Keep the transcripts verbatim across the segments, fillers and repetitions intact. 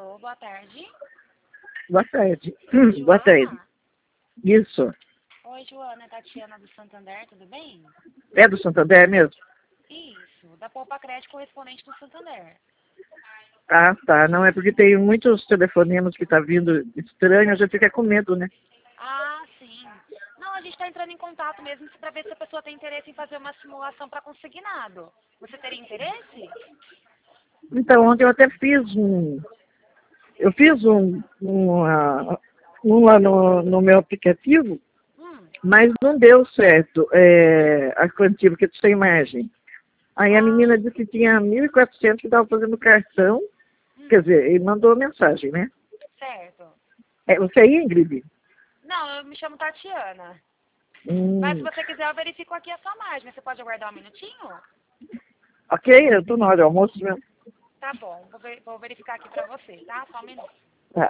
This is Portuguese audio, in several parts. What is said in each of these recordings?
Alô, boa tarde. Boa tarde. Hum, boa tarde. Isso. Oi, Joana, Tatiana do Santander, tudo bem? É do Santander mesmo? Isso, da Poupa Crédito correspondente do Santander. Ah, tá. Não, é porque tem muitos telefonemas que tá vindo estranho, a gente fica com medo, né? Ah, sim. Não, a gente está entrando em contato mesmo para ver se a pessoa tem interesse em fazer uma simulação para consignado. Você teria interesse? Então, ontem eu até fiz um... Eu fiz um, um, uh, um lá no, no meu aplicativo, Hum. mas não deu certo é, a quantia, porque tu sem margem. Aí a Ah, menina disse que tinha mil e quatrocentos que estava fazendo cartão, hum, quer dizer, ele mandou mensagem, né? certo. É, você é Ingrid? Não, eu me chamo Tatiana. Mas se Hum, você quiser, eu verifico aqui a sua margem. Você pode aguardar um minutinho? ok, eu tô na hora do almoço mesmo. Tá bom, vou, ver- vou verificar aqui para você, tá? Só um minuto. Tá.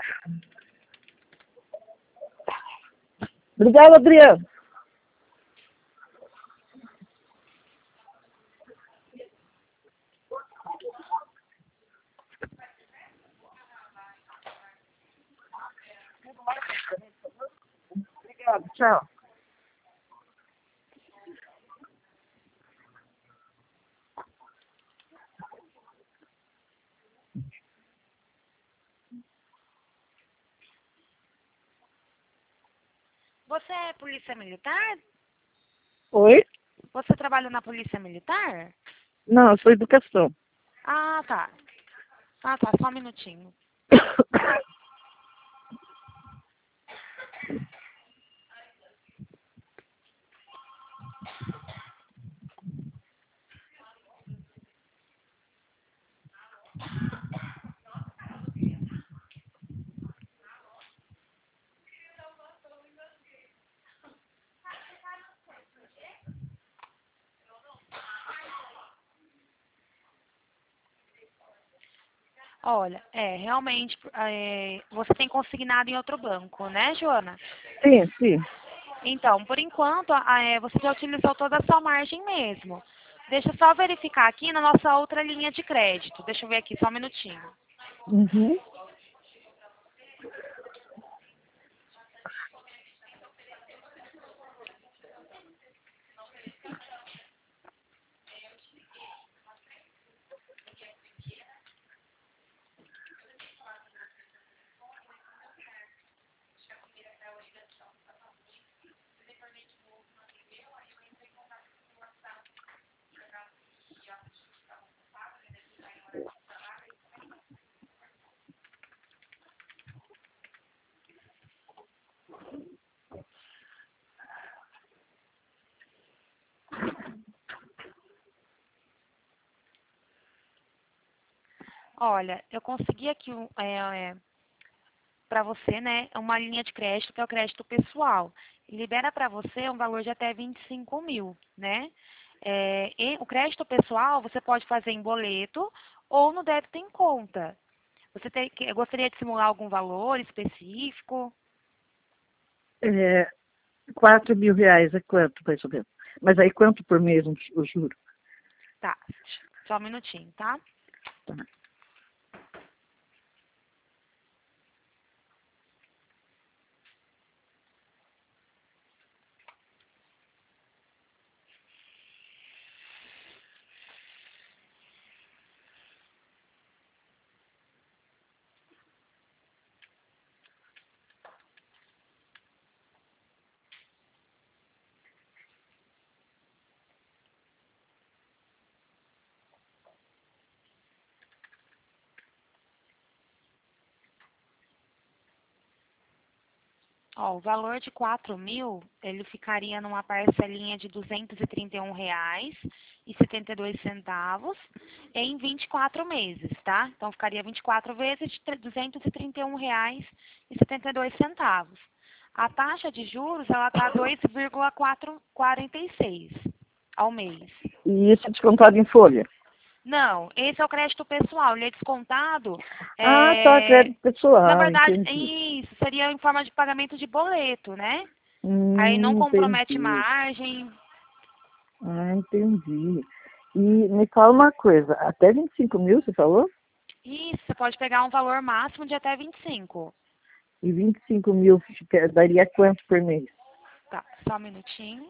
Obrigado, Adriano. Obrigado, tchau. Você é polícia militar? Oi? Você trabalha na polícia militar? Não, eu sou educação. Ah, tá. Ah, tá, só um minutinho. Olha, é, realmente, é, você tem consignado em outro banco, né, Joana? Sim, sim. Então, por enquanto, a- é, você já utilizou toda a sua margem mesmo. Deixa eu só verificar aqui na nossa outra linha de crédito. Deixa eu ver aqui, só um minutinho. Uhum. Olha, eu consegui aqui um, é, é, para você, né, uma linha de crédito que é o crédito pessoal. Libera para você um valor de até vinte e cinco mil, né? É, e o crédito pessoal você pode fazer em boleto ou no débito em conta. Você tem, que- gostaria de simular algum valor específico? É, quatro mil reais é quanto, mais ou menos? Mas aí quanto por mês, o juro? Tá, só um minutinho, tá? Tá. Ó, o valor de quatro mil, ele ficaria numa parcelinha de duzentos e trinta e um reais e setenta e dois centavos em vinte e quatro meses, tá? Então ficaria vinte e quatro vezes de duzentos e trinta e um reais e setenta e dois centavos. A taxa de juros, ela tá dois vírgula quarenta e seis ao mês. E isso é descontado em folha? Não, esse é o crédito pessoal, ele é descontado. Ah, tá, é, crédito Na pessoal, verdade, entendi. isso seria em forma de pagamento de boleto, né? Aí não Hum, compromete entendi. margem. Ah, entendi. E me fala uma coisa, até vinte e cinco mil, você falou? Isso, você pode pegar um valor máximo de até vinte e cinco. E vinte e cinco mil fica- daria quanto por mês? Tá, só um minutinho.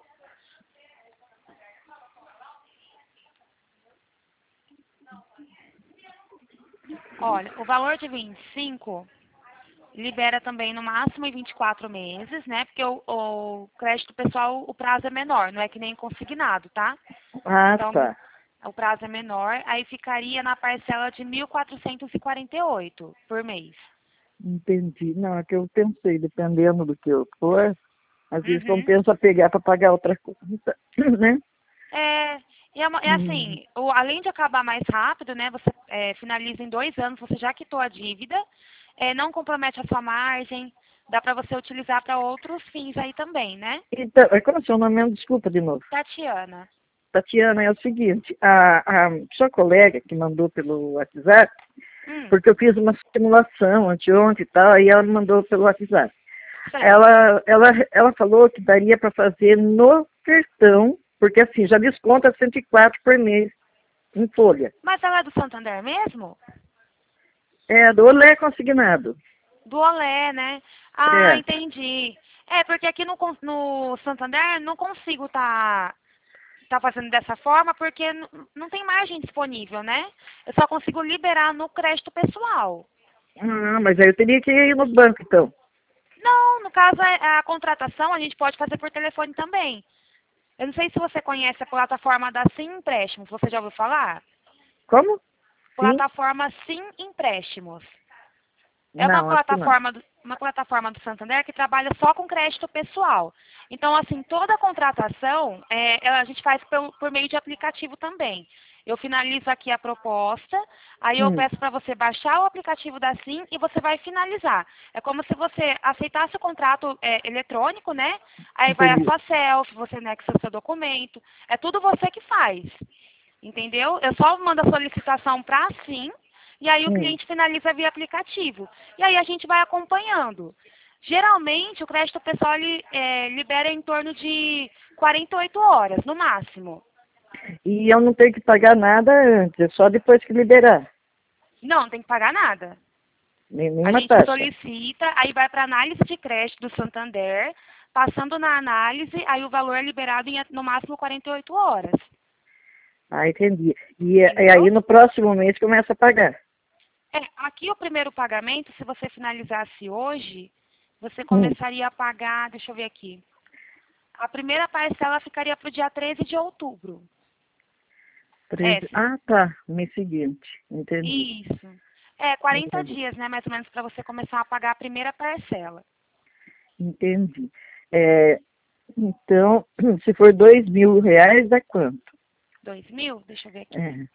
Olha, o valor de vinte e cinco libera também no máximo em vinte e quatro meses, né? Porque o, o crédito pessoal, o prazo é menor, não é que nem consignado, tá? Ah, Então, tá. o prazo é menor, aí ficaria na parcela de mil quatrocentos e quarenta e oito por mês. Entendi. Não, é que eu pensei, dependendo do que eu for, às vezes Uhum. compensa pegar para pagar outra coisa, né? É, e é, uma- é Hum. assim, o- além de acabar mais rápido, né? Você é, finaliza em dois anos, você já quitou a dívida, é, não compromete a sua margem, dá para você utilizar para outros fins aí também, né? Então, é como é seu nome mesmo? Desculpa de novo. Tatiana. Tatiana, é o seguinte, a, a sua colega que mandou pelo WhatsApp, Hum, porque eu fiz uma simulação anteontem e tal, aí ela me mandou pelo WhatsApp. certo. Ela, ela, ela falou que daria para fazer no cartão, porque assim, já desconta cento e quatro por mês em folha. Mas ela é do Santander mesmo? É, do Olé consignado. Do Olé, né? Ah, É. entendi. É, porque aqui no, con- no Santander não consigo estar tá, tá fazendo dessa forma porque n- não tem margem disponível, né? Eu só consigo liberar no crédito pessoal. Ah, mas aí eu teria que ir no banco, então. Não, no caso, a, a contratação a gente pode fazer por telefone também. Eu não sei se você conhece a plataforma da Sim Empréstimos, você já ouviu falar? Como? Sim? Plataforma Sim Empréstimos. É uma Não, acho que não. plataforma, do, uma plataforma do Santander que trabalha só com crédito pessoal. Então, assim, toda a contratação é, ela- a gente faz pelo- por meio de aplicativo também. Eu finalizo aqui a proposta, aí eu Hum, peço para você baixar o aplicativo da Sim e você vai finalizar. É como se você aceitasse o contrato é, eletrônico, né? Aí vai a entendi. sua selfie, você anexa o seu documento. É tudo você que faz. Entendeu? Eu só mando a solicitação para sim, e aí o Hum. cliente finaliza via aplicativo. E aí a gente vai acompanhando. Geralmente, o crédito pessoal ele, é, libera em torno de quarenta e oito horas, no máximo. E eu não tenho que pagar nada antes, é só depois que liberar. Não, não tem que pagar nada. Nem- A Nenhuma gente taxa. solicita, aí vai para análise de crédito do Santander, passando na análise, aí o valor é liberado em no máximo quarenta e oito horas. Ah, entendi. E, e Entendeu? aí no próximo mês começa a pagar. É, aqui o primeiro pagamento, se você finalizasse hoje, você Hum. começaria a pagar, deixa eu ver aqui. A primeira parcela ficaria para o dia treze de outubro. É, treze. se- Ah, tá. Mês seguinte. Entendi. isso. É, quarenta Entendi. dias, né, mais ou menos, para você começar a pagar a primeira parcela. Entendi. É, então, se for dois mil reais, dá quanto? Dois mil? Deixa eu ver aqui. É.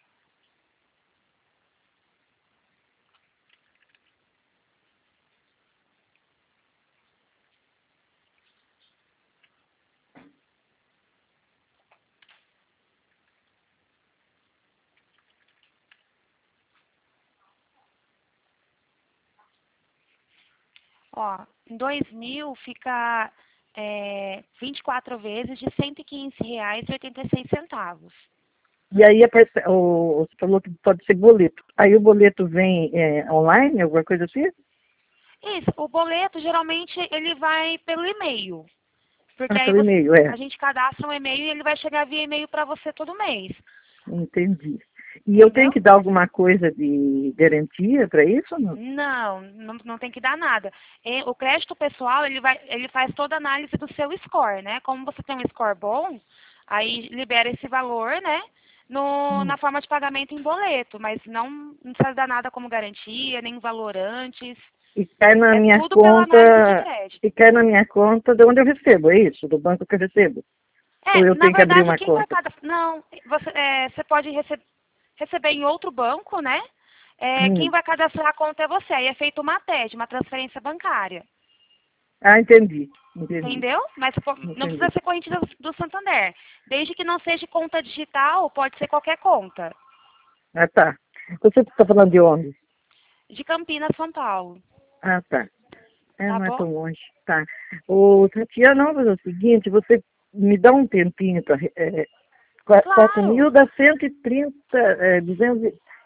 Ó, em dois mil fica é, vinte e quatro vezes de cento e quinze reais e oitenta e seis centavos. E aí a parce- o, você falou que pode ser boleto. Aí o boleto vem é, online, alguma coisa assim? Isso, o boleto geralmente ele vai pelo e-mail. Porque Ah, aí pelo você, e-mail, é. a gente cadastra um e-mail e ele vai chegar via e-mail para você todo mês. Entendi. E eu tenho Entendeu? que dar alguma coisa de garantia para isso ou não? Não, não, não tem que dar nada. E o crédito pessoal, ele, vai, ele faz toda a análise do seu score, né? Como você tem um score bom, aí libera esse valor, né? No, Hum. na forma de pagamento em boleto, mas não, não precisa dar nada como garantia, nem valor antes. E cai na É minha tudo pela análise de conta, e crédito. cai na minha conta de onde eu recebo, é isso? Do banco que eu recebo? Ou É, eu na tenho que abrir verdade, uma quem vai conta? cada. Não, você, é, você pode rece receber em outro banco, né? É, quem Hum. vai cadastrar a conta é você. Aí é feita uma T E D, uma transferência bancária. Ah, entendi. Entendi. Entendeu? Mas pô, não precisa Entendi. ser corrente do, do Santander. Desde que não seja conta digital, pode ser qualquer conta. Ah, tá. Você está falando de onde? De Campinas, São Paulo. Ah, tá. É, Tá não é bom? tão longe. Tá. Ô, Tatiana, vamos fazer o seguinte, você me dá um tempinho para... É, quatro Claro. mil dá cento e trinta, é, duzentos,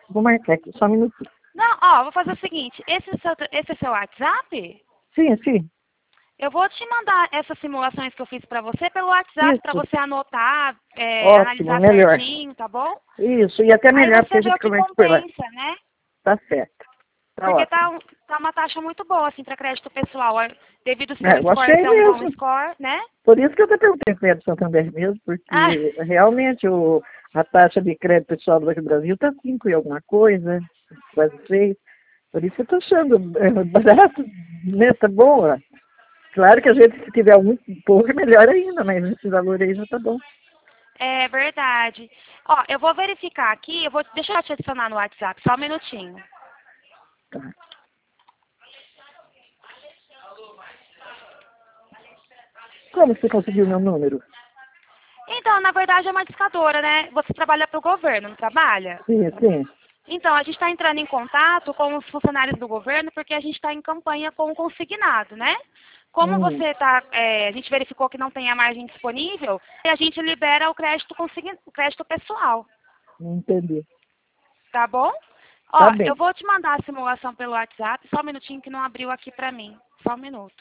Vou marcar aqui, só um minutinho. Não, ó, vou fazer o seguinte, esse, é seu, esse é seu WhatsApp? Sim, sim. Eu vou te mandar essas simulações que eu fiz pra você pelo WhatsApp, pra Isso. você anotar, é, Ótimo, analisar melhor. certinho, tá bom? Isso, e até Aí melhor porque você a vê o gente que começa por lá. compensa, né? Tá certo. Tá Porque ótimo. tá, um- tá uma taxa muito boa, assim, para crédito pessoal. ó, Devido ao É, seu eu score achei ser um bom mesmo. score, né? Por isso que eu até perguntei se é do Santander mesmo, Ah, porque realmente o, a taxa de crédito pessoal do Banco do Brasil está cinco e alguma coisa, quase seis. Por isso que eu estou achando é, barato, né? Tá boa. Claro que a gente, se tiver um pouco, melhor ainda, mas esse valor aí já tá bom. é verdade. Ó, eu vou verificar aqui, eu vou, deixa eu te adicionar no WhatsApp, só um minutinho. Tá. Como você conseguiu meu número? Então, na verdade, é uma discadora, né? Você trabalha para o governo, não trabalha? Sim, sim. Então, a gente está entrando em contato com os funcionários do governo porque a gente está em campanha com o consignado, né? Como Hum, você tá, é, a gente verificou que não tem a margem disponível, a gente libera o crédito, consign, o crédito pessoal, entendi. tá bom? Tá Ó, eu bem. vou te mandar a simulação pelo WhatsApp, só um minutinho que não abriu aqui pra mim. Só um minuto.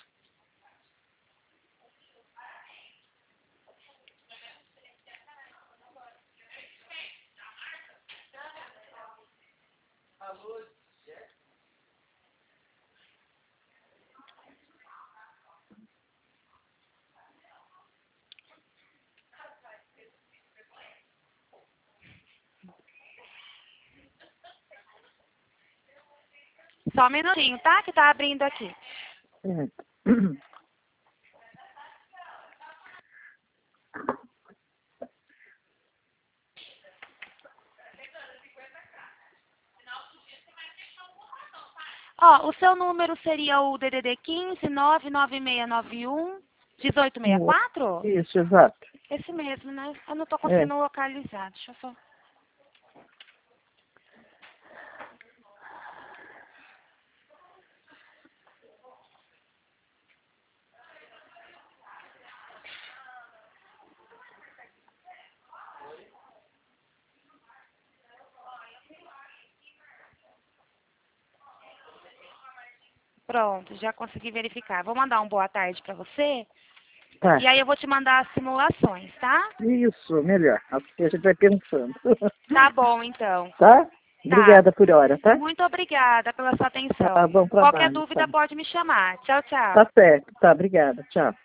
Só um minutinho, tá? Que tá abrindo aqui. Certo. Ó, o seu número seria o D D D quinze, nove nove seis nove um, dezoito sessenta e quatro? Isso, exato. Esse mesmo, né? Eu não tô É. conseguindo localizar. Deixa eu só... Pronto, já consegui verificar. Vou mandar um boa tarde pra você. Tá. E aí eu vou te mandar as simulações, tá? Isso, melhor. Assim a gente vai pensando. Tá bom, então. Tá? Tá. Obrigada por hora, tá? Muito obrigada pela sua Tá, atenção. bom Qualquer trabalho. Tá, dúvida pode me chamar. Tchau, tchau. tá certo. Tá, obrigada. Tchau.